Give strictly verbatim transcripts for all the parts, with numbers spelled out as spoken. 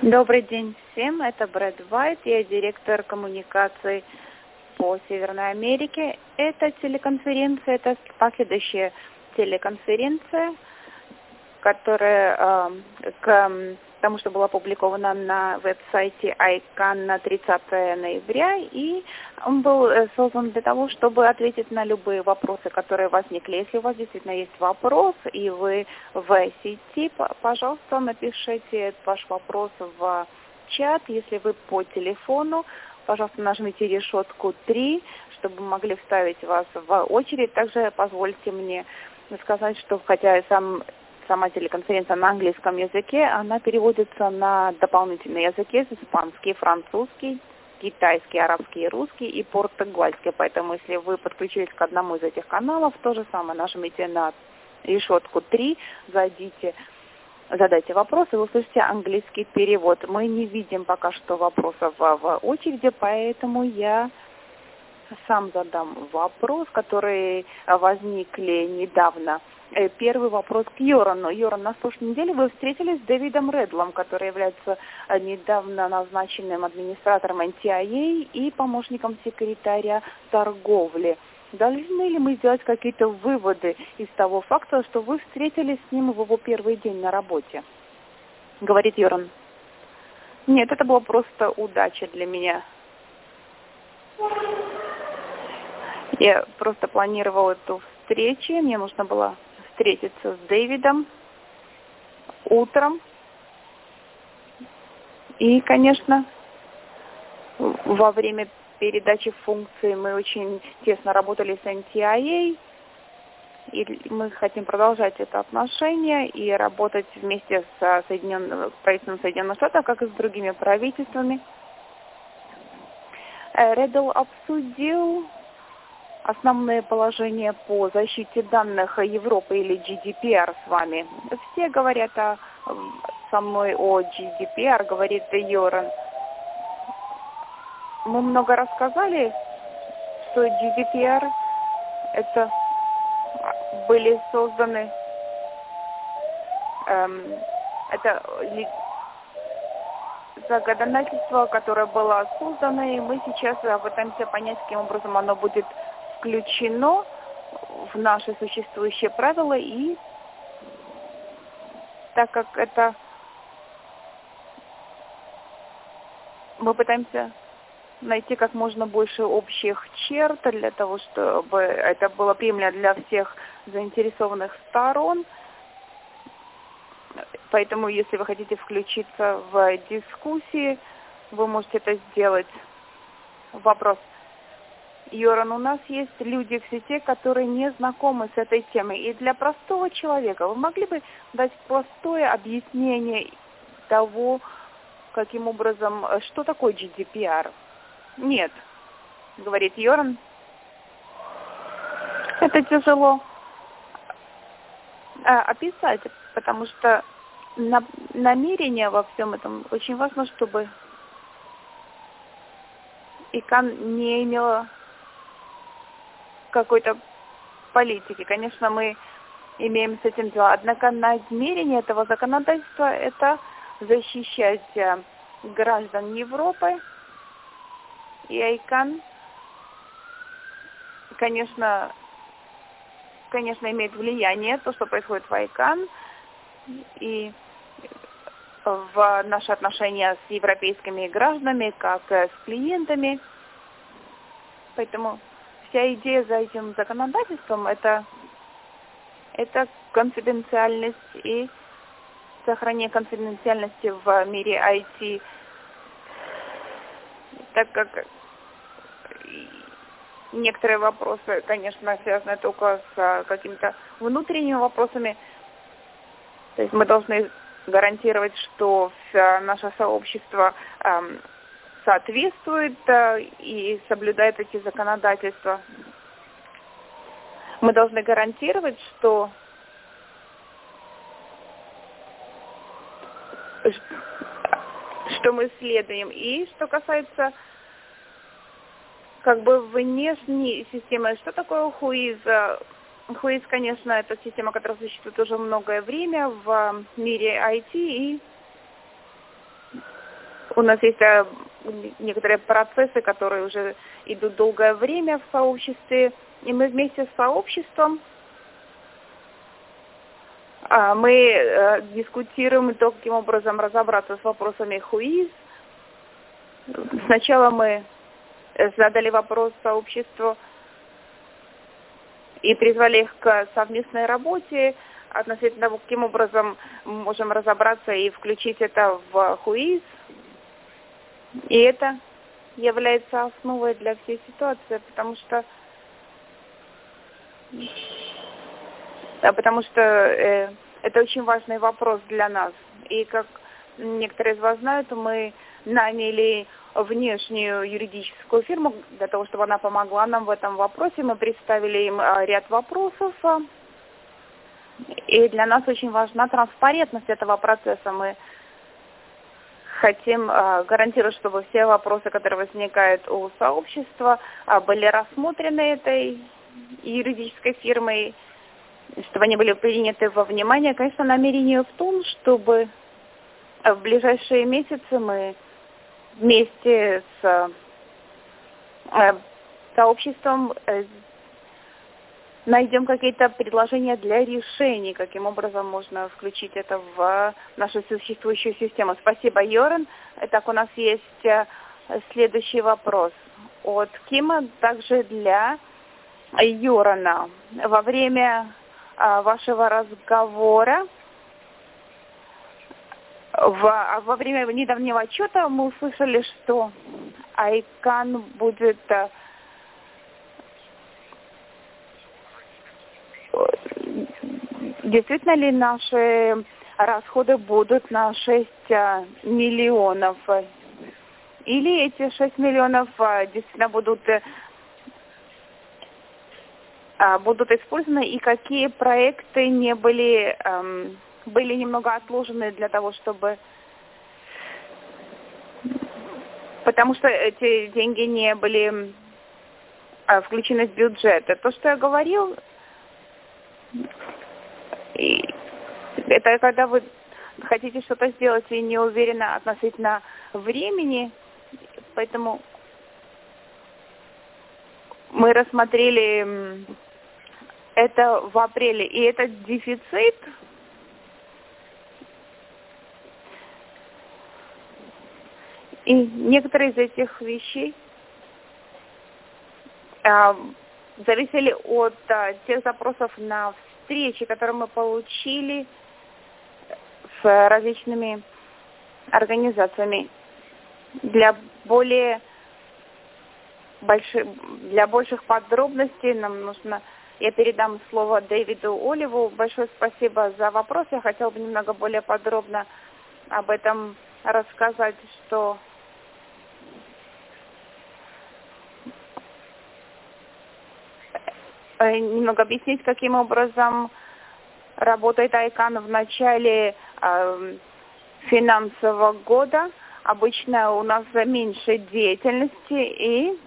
Добрый день всем, это Брэд Уайт, я директор коммуникаций по Северной Америке. Это телеконференция, это последующая телеконференция, которая э, к тому, что была опубликована на веб-сайте айкан на тридцатое ноября, и он был создан для того, чтобы ответить на любые вопросы, которые возникли. Если у вас действительно есть вопрос, и вы в сети, пожалуйста, напишите ваш вопрос в чат. Если вы по телефону, пожалуйста, нажмите решетку три, чтобы мы могли вставить вас в очередь. Также позвольте мне сказать, что хотя сам Сама телеконференция на английском языке, она переводится на дополнительные языки: испанский, французский, китайский, арабский, русский и португальский. Поэтому, если вы подключились к одному из этих каналов, то же самое, нажмите на решетку три, зайдите, задайте вопрос, и вы услышите английский перевод. Мы не видим пока что вопросов в очереди, поэтому я сам задам вопрос, которые возникли недавно. Первый вопрос к Йорану. Йоран, на прошлой неделе вы встретились с Дэвидом Редлом, который является недавно назначенным администратором эн ти ай эй и помощником секретаря торговли. Должны ли мы сделать какие-то выводы из того факта, что вы встретились с ним в его первый день на работе? Говорит Йоран. Нет, это была просто удача для меня. Я просто планировала эту встречу, мне нужно было встретиться с Дэвидом утром. И, конечно, во время передачи функций мы очень тесно работали с эн ти ай эй, и мы хотим продолжать это отношение и работать вместе с Соединенным, правительством Соединенных Штатов, как и с другими правительствами. Редл обсудил основные положения по защите данных Европы или джи ди пи ар с вами. Все говорят о, со мной о джи ди пи ар, говорит Йоран. Мы много рассказали, что джи ди пи ар это были созданы, эм, это законодательство, которое было создано, и мы сейчас пытаемся понять, каким образом оно будет включено в наши существующие правила, и так как это мы пытаемся найти как можно больше общих черт для того, чтобы это было приемлемо для всех заинтересованных сторон. Поэтому, если вы хотите включиться в дискуссии, вы можете это сделать. Вопрос. Йоран, у нас есть люди в сети, которые не знакомы с этой темой. И для простого человека вы могли бы дать простое объяснение того, каким образом, что такое джи ди пи ар? Нет, говорит Йоран. Это тяжело описать, потому что намерение во всем этом очень важно, чтобы айкан не имела какой-то политики. Конечно, мы имеем с этим дело. Однако намерение этого законодательства – это защищать граждан Европы. И айкан, конечно, конечно, имеет влияние то, что происходит в айкан, и в наши отношения с европейскими гражданами, как с клиентами. Поэтому вся идея за этим законодательством это, это конфиденциальность и сохранение конфиденциальности в мире ай ти, так как некоторые вопросы, конечно, связаны только с какими-то внутренними вопросами. То есть мы должны гарантировать, что наше сообщество эм, соответствует э, и соблюдает эти законодательства. Мы должны гарантировать, что, что мы следуем. И что касается как бы внешней системы, что такое хуиз? Хуиз, конечно, это система, которая существует уже многое время в мире ай ти, и у нас есть некоторые процессы, которые уже идут долгое время в сообществе, и мы вместе с сообществом мы дискутируем то, каким образом разобраться с вопросами хуиз. Сначала мы задали вопрос сообществу и призвали их к совместной работе относительно того, каким образом мы можем разобраться и включить это в хуиз. И это является основой для всей ситуации, потому что потому что э, это очень важный вопрос для нас. И как некоторые из вас знают, мы наняли внешнюю юридическую фирму для того, чтобы она помогла нам в этом вопросе. Мы представили им ряд вопросов. И для нас очень важна транспарентность этого процесса. Мы хотим гарантировать, чтобы все вопросы, которые возникают у сообщества, были рассмотрены этой юридической фирмой, чтобы они были приняты во внимание. Конечно, намерение в том, чтобы в ближайшие месяцы мы вместе с сообществом найдем какие-то предложения для решений, каким образом можно включить это в нашу существующую систему. Спасибо, Йоран. Итак, у нас есть следующий вопрос от Кима, также для Йорана. Во время вашего разговора, в, во время недавнего отчета мы услышали, что Айкан будет действительно ли наши расходы будут на шесть миллионов? Или эти шесть миллионов действительно будут, будут использованы, и какие проекты не были, были немного отложены для того, чтобы... Потому что эти деньги не были включены в бюджет. То, что я говорил... И это когда вы хотите что-то сделать и не уверены относительно времени, поэтому мы рассмотрели это в апреле. И этот дефицит и некоторые из этих вещей а, зависели от а, тех запросов на встречи, которые мы получили с различными организациями. Для более больших, для больших подробностей нам нужно... Я передам слово Дэвиду Оливу. Большое спасибо за вопрос. Я хотела бы немного более подробно об этом рассказать, что... немного объяснить, каким образом работает Айкан в начале э, финансового года. Обычно у нас меньше деятельности, и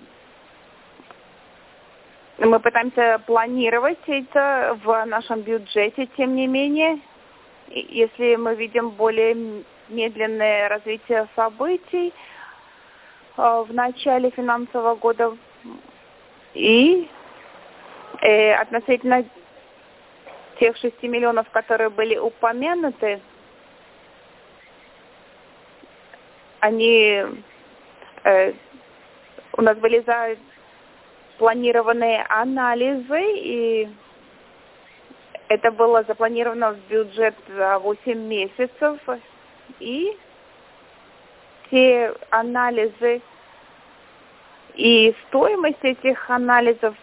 мы пытаемся планировать это в нашем бюджете. Тем не менее, если мы видим более медленное развитие событий э, в начале финансового года и Э, относительно тех шести миллионов, которые были упомянуты, они э, у нас были запланированные анализы, и это было запланировано в бюджет за восемь месяцев, и те анализы и стоимость этих анализов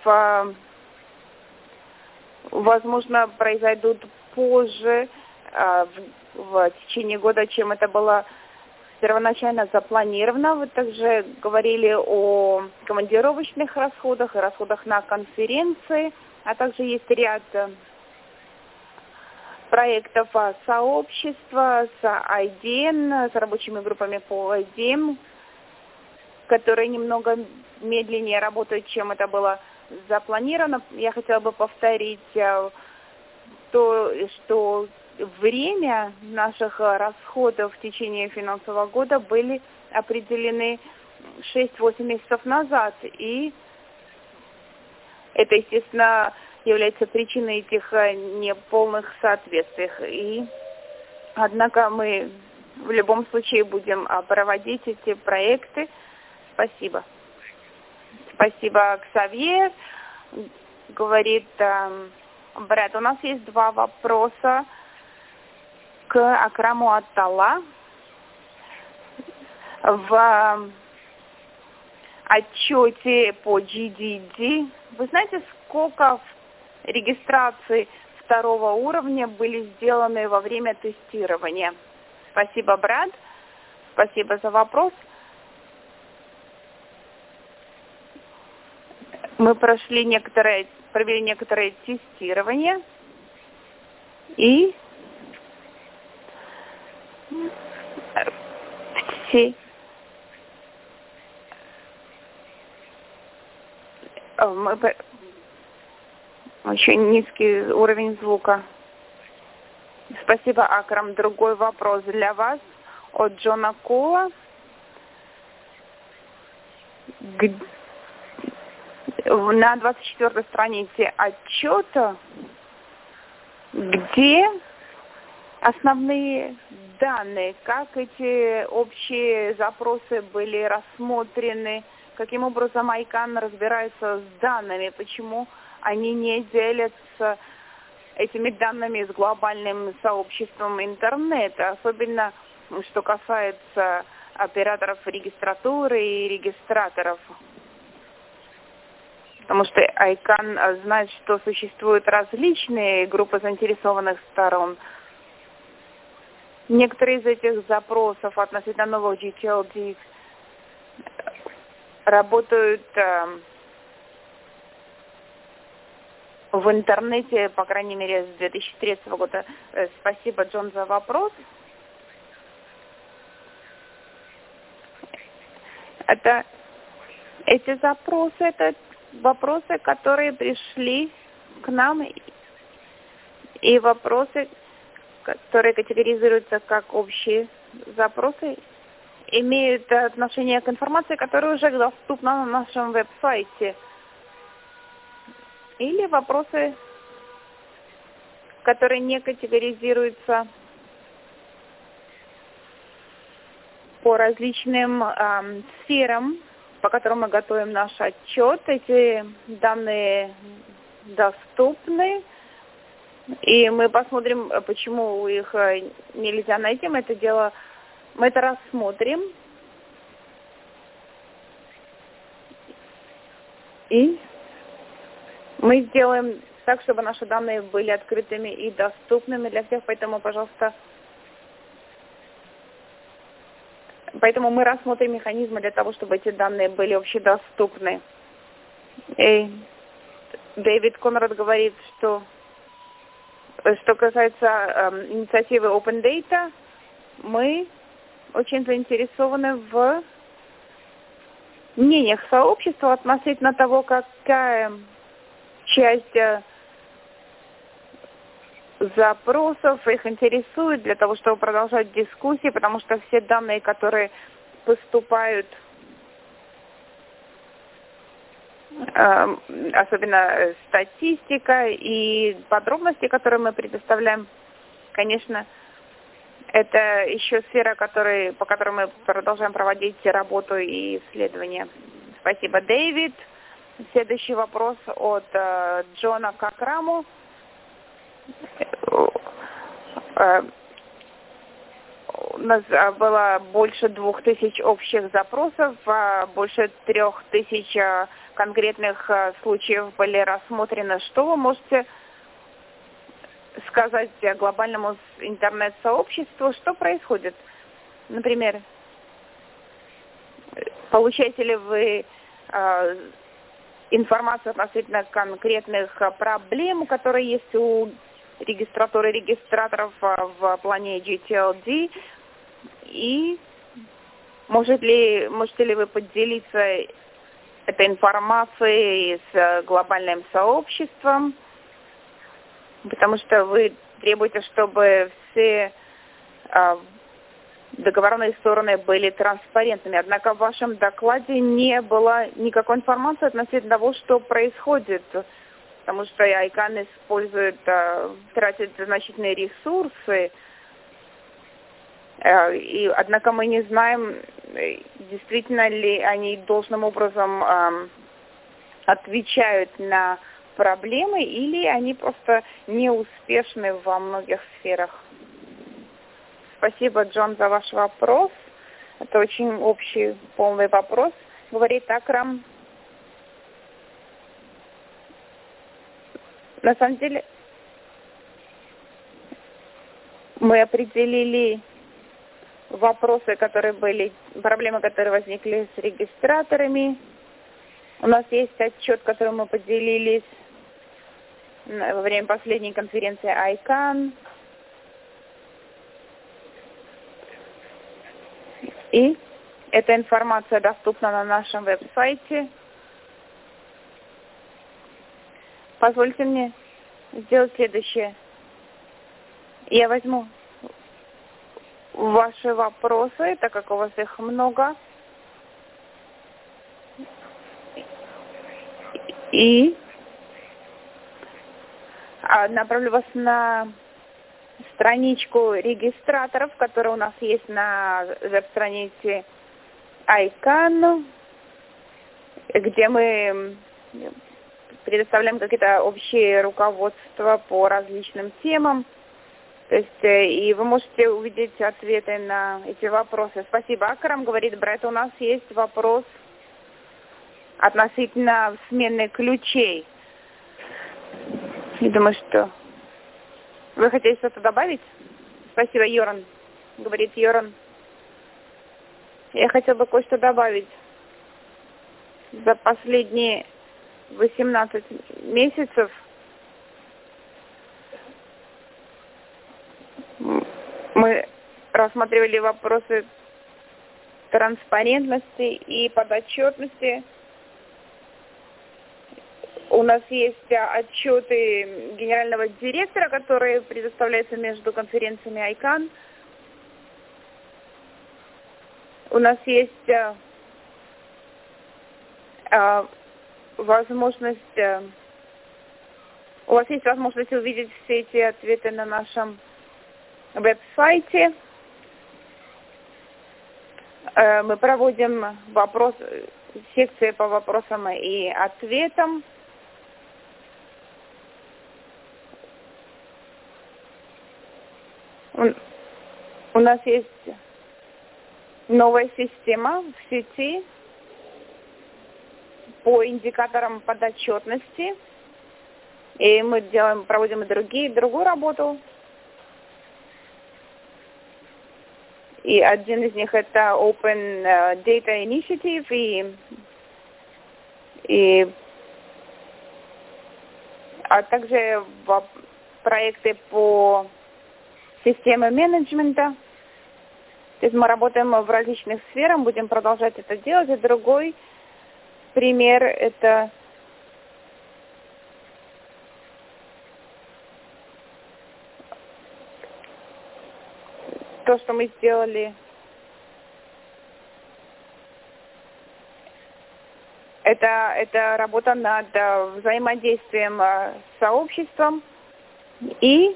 возможно, произойдут позже, в, в течение года, чем это было первоначально запланировано. Вы также говорили о командировочных расходах и расходах на конференции, а также есть ряд проектов сообщества с ай ди эн, с рабочими группами по ай ди эм, которые немного медленнее работают, чем это было запланировано. Я хотела бы повторить то, что время наших расходов в течение финансового года были определены шесть-восемь месяцев назад. И это, естественно, является причиной этих неполных соответствий. И, однако мы в любом случае будем проводить эти проекты. Спасибо. Спасибо, Ксавьер. Говорит Брэд, у нас есть два вопроса к Акраму Атталла. В отчете по джи ди ди, вы знаете, сколько регистраций второго уровня были сделаны во время тестирования? Спасибо, Брэд. Спасибо за вопрос. Мы прошли некоторые, провели некоторые тестирования и все мы, очень низкий уровень звука. Спасибо, Акрам. Другой вопрос для вас от Джона Кола. На двадцать четвёртой странице отчета, где основные данные, как эти общие запросы были рассмотрены, каким образом Айкан разбирается с данными, почему они не делятся этими данными с глобальным сообществом интернета, особенно что касается операторов регистратуры и регистраторов. Потому что Айкан знает, что существуют различные группы заинтересованных сторон. Некоторые из этих запросов относительно новых джи ти эл ди работают э, в интернете, по крайней мере, с две тысячи третьего года. Э, спасибо, Джон, за вопрос. Это, эти запросы, это вопросы, которые пришли к нам, и вопросы, которые категоризируются как общие запросы, имеют отношение к информации, которая уже доступна на нашем веб-сайте. Или вопросы, которые не категоризируются по различным э, сферам, по которым мы готовим наш отчет. Эти данные доступны, и мы посмотрим, почему их нельзя найти. Мы это дело, мы это рассмотрим. И мы сделаем так, чтобы наши данные были открытыми и доступными для всех, поэтому, пожалуйста, Поэтому мы рассмотрим механизмы для того, чтобы эти данные были общедоступны. И Дэвид Конрад говорит, что что касается э, инициативы Open Data, мы очень заинтересованы в мнениях сообщества относительно того, какая часть э, запросов их интересует, для того, чтобы продолжать дискуссии, потому что все данные, которые поступают, э, особенно статистика и подробности, которые мы предоставляем, конечно, это еще сфера, который, по которой мы продолжаем проводить работу и исследования. Спасибо, Дэвид. Следующий вопрос от э, Джона к Акраму. У нас было больше двух тысяч общих запросов, больше трех тысяч конкретных случаев были рассмотрены. Что вы можете сказать глобальному интернет-сообществу, что происходит? Например, получаете ли вы э, информацию относительно конкретных проблем, которые есть у регистратуры регистраторов в плане джи ти эл ди, и может ли, можете ли вы поделиться этой информацией с глобальным сообществом, потому что вы требуете, чтобы все э, договорные стороны были транспарентными. Однако в вашем докладе не было никакой информации относительно того, что происходит, потому что ICANN использует, э, тратит значительные ресурсы, э, и, однако мы не знаем, действительно ли они должным образом э, отвечают на проблемы, или они просто неуспешны во многих сферах. Спасибо, Джон, за ваш вопрос. Это очень общий, полный вопрос. Говорит Акрам. На самом деле, мы определили вопросы, которые были, проблемы, которые возникли с регистраторами. У нас есть отчет, который мы поделились во время последней конференции ICANN. И эта информация доступна на нашем веб-сайте. Позвольте мне сделать следующее. Я возьму ваши вопросы, так как у вас их много, и направлю вас на страничку регистраторов, которая у нас есть на веб-странице ICANN, где мы предоставляем какие-то общие руководства по различным темам. То есть, и вы можете увидеть ответы на эти вопросы. Спасибо, Акрам. Говорит Брэд, у нас есть вопрос относительно смены ключей. Я думаю, что... Вы хотите что-то добавить? Спасибо, Йоран. Говорит Йоран. Я хотел бы кое-что добавить. За последние восемнадцать месяцев мы рассматривали вопросы транспарентности и подотчетности. У нас есть отчеты генерального директора, которые предоставляются между конференциями ICANN. У нас есть э, э, возможность, э, у вас есть возможность увидеть все эти ответы на нашем веб-сайте. Э, мы проводим вопрос, секции по вопросам и ответам. У нас есть новая система в сети по индикаторам подотчетности, и мы делаем, проводим и другие, другую работу. И один из них это Open Data Initiative и, и а также проекты по системе менеджмента. То есть мы работаем в различных сферах, будем продолжать это делать. И другой пример это то, что мы сделали. Это, это работа над взаимодействием с сообществом. И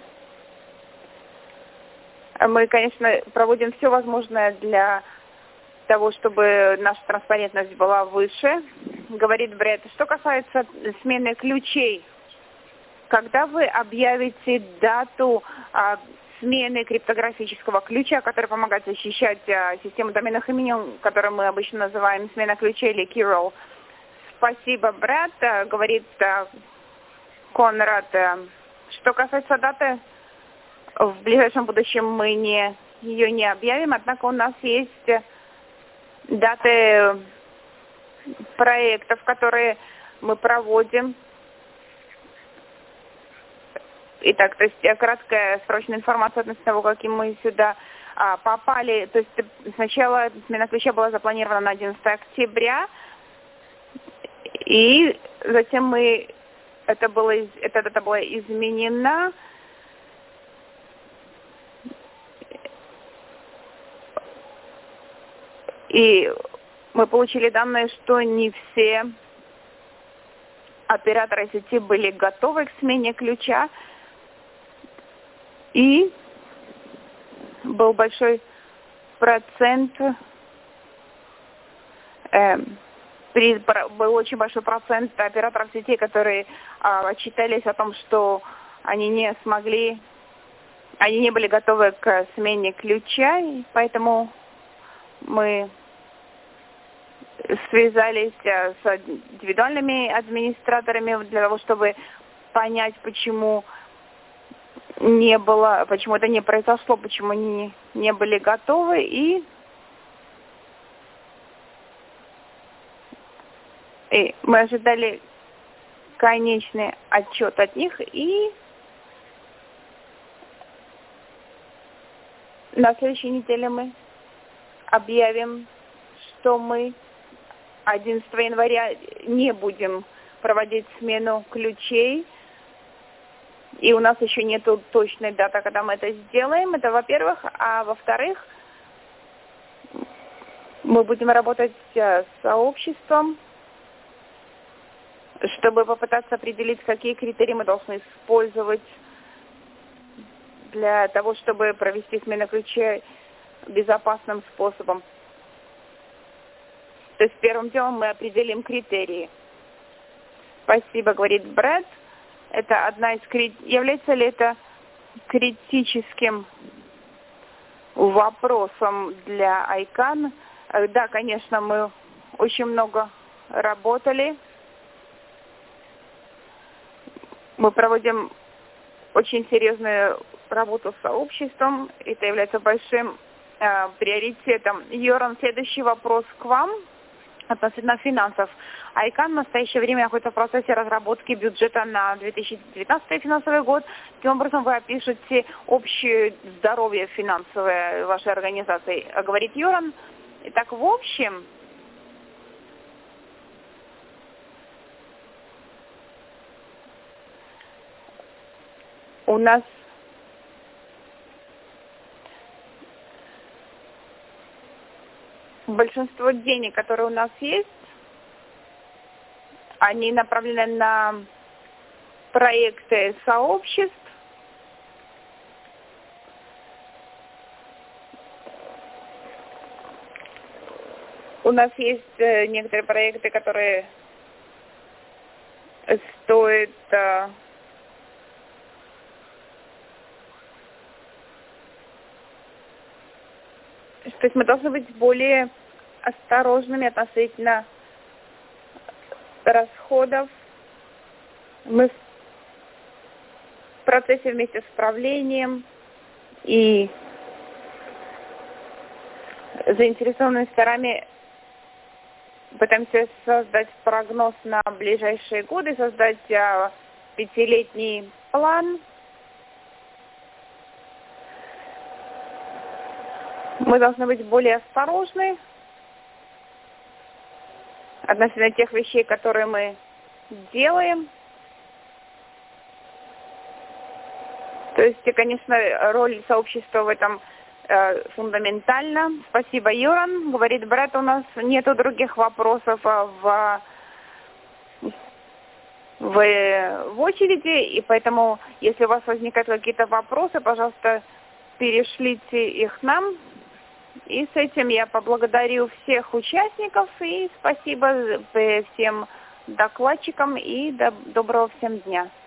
мы, конечно, проводим все возможное для того, чтобы наша транспарентность была выше, говорит Брэд. Что касается смены ключей, когда вы объявите дату а, смены криптографического ключа, который помогает защищать а, систему доменных имен, которую мы обычно называем смена ключей или key-roll? Спасибо, Брэд, а, говорит а, Конрад. А, что касается даты, в ближайшем будущем мы не, ее не объявим, однако у нас есть даты проектов, которые мы проводим. Итак, то есть краткая срочная информация относительно того, каким мы сюда а, попали. То есть сначала смена ключа была запланирована на одиннадцатое октября, и затем мы, это было, эта дата была изменена. И мы получили данные, что не все операторы сети были готовы к смене ключа. И был большой процент, э, при, был очень большой процент операторов сетей, которые э, отчитались о том, что они не смогли, они не были готовы к смене ключа, и поэтому мы связались э, с индивидуальными администраторами для того, чтобы понять, почему не было, почему это не произошло, почему они не были готовы, и, и мы ожидали конечный отчет от них, и на следующей неделе мы объявим, что мы одиннадцатого января не будем проводить смену ключей. И у нас еще нет точной даты, когда мы это сделаем. Это во-первых. А во-вторых, мы будем работать с сообществом, чтобы попытаться определить, какие критерии мы должны использовать для того, чтобы провести смену ключей безопасным способом. То есть первым делом мы определим критерии. Спасибо, говорит Брэд. Это одна из крит... Является ли это критическим вопросом для айкан? Да, конечно, мы очень много работали. Мы проводим очень серьезную работу с сообществом. Это является большим э, приоритетом. Йоран, следующий вопрос к вам относительно финансов. айкан в настоящее время находится в процессе разработки бюджета на две тысячи девятнадцатый финансовый год. Таким образом, вы опишете общее здоровье финансовое вашей организации, говорит Йоран. Итак, в общем, у нас большинство денег, которые у нас есть, они направлены на проекты сообществ. У нас есть некоторые проекты, которые стоят то есть мы должны быть более осторожными относительно расходов. Мы в процессе вместе с правлением и заинтересованными сторонами пытаемся создать прогноз на ближайшие годы, создать а, пятилетний план. Мы должны быть более осторожны относительно тех вещей, которые мы делаем. То есть, конечно, роль сообщества в этом э, фундаментальна. Спасибо, Йоран. Говорит Брэд, у нас нету других вопросов в, в, в очереди, и поэтому, если у вас возникают какие-то вопросы, пожалуйста, перешлите их нам. И с этим я поблагодарю всех участников и спасибо всем докладчикам и до, доброго всем дня.